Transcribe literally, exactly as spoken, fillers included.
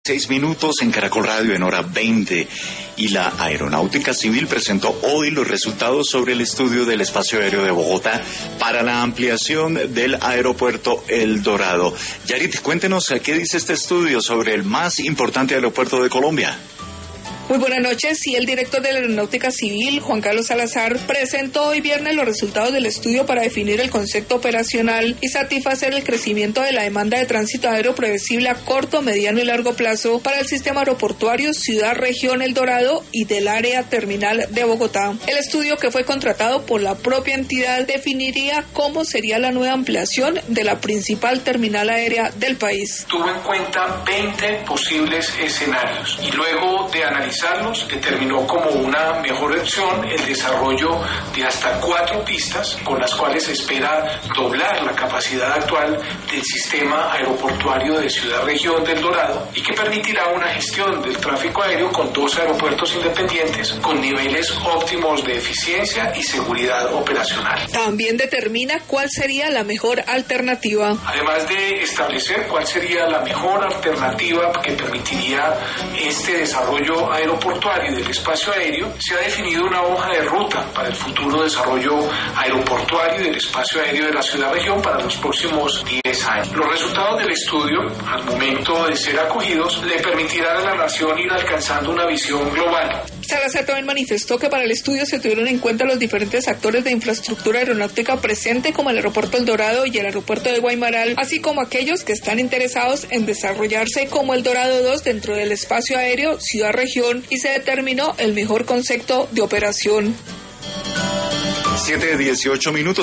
Seis minutos en Caracol Radio en hora veinte, y la Aeronáutica Civil presentó hoy los resultados sobre el estudio del espacio aéreo de Bogotá para la ampliación del aeropuerto El Dorado. Yarit, cuéntenos qué dice este estudio sobre el más importante aeropuerto de Colombia. Muy buenas noches. Y el director de la Aeronáutica Civil, Juan Carlos Salazar, presentó hoy viernes los resultados del estudio para definir el concepto operacional y satisfacer el crecimiento de la demanda de tránsito aéreo previsible a corto, mediano y largo plazo para el sistema aeroportuario Ciudad-Región El Dorado y del área terminal de Bogotá. El estudio, que fue contratado por la propia entidad, definiría cómo sería la nueva ampliación de la principal terminal aérea del país. Tuvo en cuenta veinte posibles escenarios y luego de analizar determinó como una mejor opción el desarrollo de hasta cuatro pistas con las cuales se espera doblar la capacidad actual del sistema aeroportuario de Ciudad-Región del Dorado y que permitirá una gestión del tráfico aéreo con dos aeropuertos independientes con niveles óptimos de eficiencia y seguridad operacional. También determina cuál sería la mejor alternativa. Además de establecer cuál sería la mejor alternativa que permitiría este desarrollo aeroportuario aeroportuario y del espacio aéreo, se ha definido una hoja de ruta para el futuro desarrollo aeroportuario y del espacio aéreo de la ciudad-región para los próximos diez años. Los resultados del estudio, al momento de ser acogidos, le permitirán a la nación ir alcanzando una visión global. Salazar también manifestó que para el estudio se tuvieron en cuenta los diferentes actores de infraestructura aeronáutica presente, como el aeropuerto El Dorado y el aeropuerto de Guaymaral, así como aquellos que están interesados en desarrollarse como El Dorado dos dentro del espacio aéreo Ciudad-Región, y se determinó el mejor concepto de operación. siete dieciocho minutos.